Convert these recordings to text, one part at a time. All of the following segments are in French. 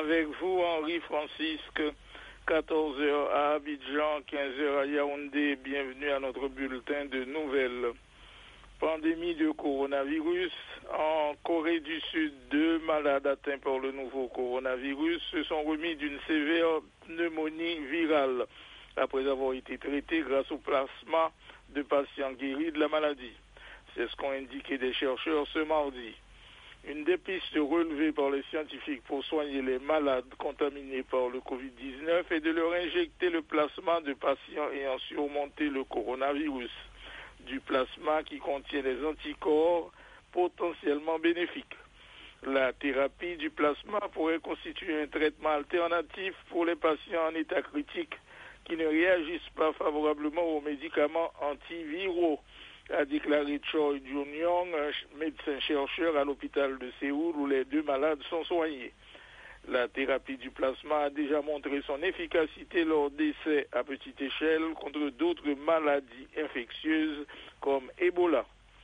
avec vous, Henri Francisque, 14 heures à Abidjan, 15 heures à Yaoundé. Bienvenue à notre bulletin de nouvelles. Pandémie de coronavirus. En Corée du Sud, 2 malades atteints par le nouveau coronavirus se sont remis d'une sévère pneumonie virale après avoir été traités grâce au plasma de patients guéris de la maladie. C'est ce qu'ont indiqué des chercheurs ce mardi. Une des pistes relevées par les scientifiques pour soigner les malades contaminés par le Covid-19 est de leur injecter le plasma de patients ayant surmonté le coronavirus, du plasma qui contient des anticorps potentiellement bénéfiques. La thérapie du plasma pourrait constituer un traitement alternatif pour les patients en état critique qui ne réagissent pas favorablement aux médicaments antiviraux, a déclaré Choi Jun-young, médecin-chercheur à l'hôpital de Séoul où les 2 malades sont soignés. La thérapie du plasma a déjà montré son efficacité lors d'essais à petite échelle contre d'autres maladies infectieuses comme Ebola.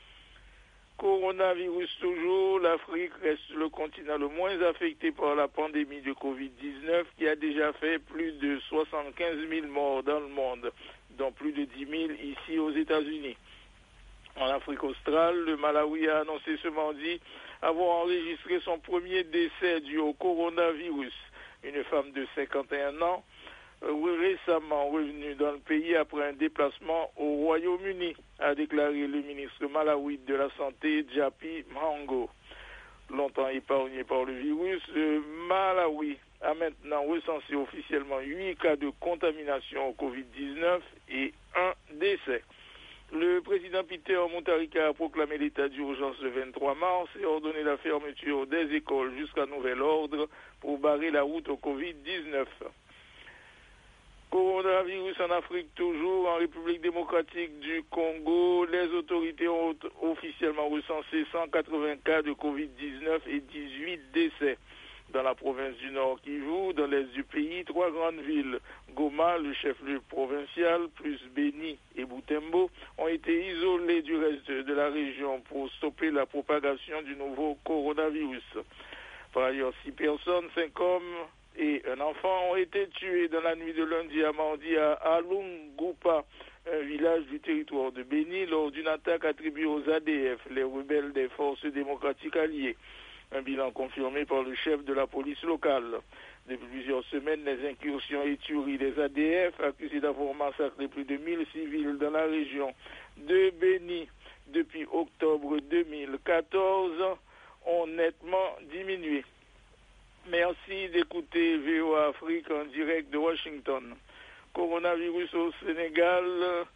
Coronavirus toujours, l'Afrique reste le continent le moins affecté par la pandémie de Covid-19 qui a déjà fait plus de 75 000 morts dans le monde, dont plus de 10 000 ici aux États-Unis. En Afrique australe, le Malawi a annoncé ce mardi avoir enregistré son premier décès dû au coronavirus. Une femme de 51 ans, récemment revenue dans le pays après un déplacement au Royaume-Uni, a déclaré le ministre malawite de la Santé, Japi Mhango. Longtemps épargné par le virus, le Malawi a maintenant recensé officiellement 8 cas de contamination au Covid-19 et 1 décès. Le président Peter Mutharika a proclamé l'état d'urgence le 23 mars et ordonné la fermeture des écoles jusqu'à nouvel ordre pour barrer la route au Covid-19. Coronavirus en Afrique toujours, en République démocratique du Congo, les autorités ont officiellement recensé 180 cas de Covid-19 et 18 décès. Dans la province du Nord Kivu, dans l'est du pays, 3 grandes villes, Goma, le chef-lieu provincial, plus Beni et Butembo, ont été isolées du reste de la région pour stopper la propagation du nouveau coronavirus. Par ailleurs, 6 personnes, 5 hommes et un enfant ont été tués dans la nuit de lundi à mardi à Alungupa, un village du territoire de Beni, lors d'une attaque attribuée aux ADF, les rebelles des forces démocratiques alliées. Un bilan confirmé par le chef de la police locale. Depuis plusieurs semaines, les incursions et tueries des ADF, accusés d'avoir massacré plus de 1000 civils dans la région de Beni depuis octobre 2014, ont nettement diminué. Merci d'écouter VOA Afrique en direct de Washington. Coronavirus au Sénégal.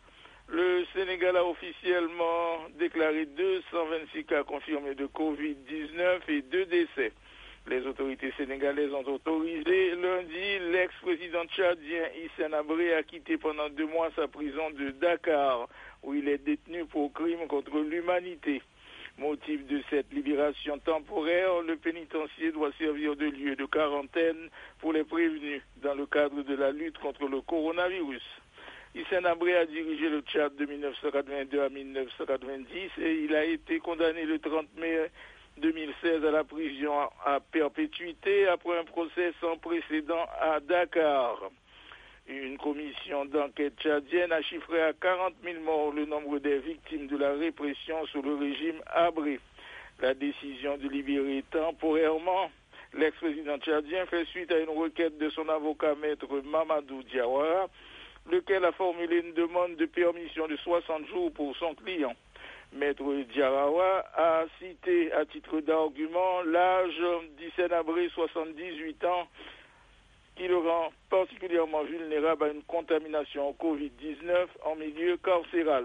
Le Sénégal a officiellement déclaré 226 cas confirmés de Covid-19 et 2 décès. Les autorités sénégalaises ont autorisé lundi l'ex-président tchadien Hissène Habré à quitter pendant 2 mois sa prison de Dakar, où il est détenu pour crime contre l'humanité. Motif de cette libération temporaire, le pénitencier doit servir de lieu de quarantaine pour les prévenus dans le cadre de la lutte contre le coronavirus. Hissène Habré a dirigé le Tchad de 1982 à 1990 et il a été condamné le 30 mai 2016 à la prison à perpétuité après un procès sans précédent à Dakar. Une commission d'enquête tchadienne a chiffré à 40 000 morts le nombre des victimes de la répression sous le régime Habré. La décision de libérer temporairement l'ex-président tchadien fait suite à une requête de son avocat maître Mamadou Diawara, lequel a formulé une demande de permission de 60 jours pour son client. Maître Diawara a cité à titre d'argument l'âge d'Hissène Habré, 78 ans, qui le rend particulièrement vulnérable à une contamination au Covid-19 en milieu carcéral.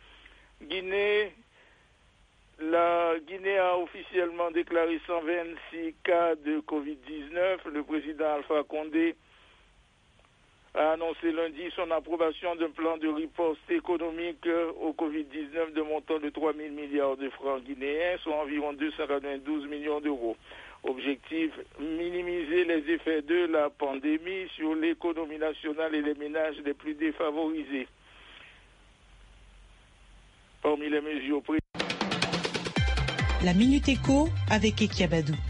La Guinée a officiellement déclaré 126 cas de Covid-19. Le président Alpha Condé a annoncé lundi son approbation d'un plan de riposte économique au Covid-19 de montant de 3 000 milliards de francs guinéens, soit environ 292 millions d'euros. Objectif, minimiser les effets de la pandémie sur l'économie nationale et les ménages les plus défavorisés. Parmi les mesures prises, la Minute Éco avec Ekiabadou.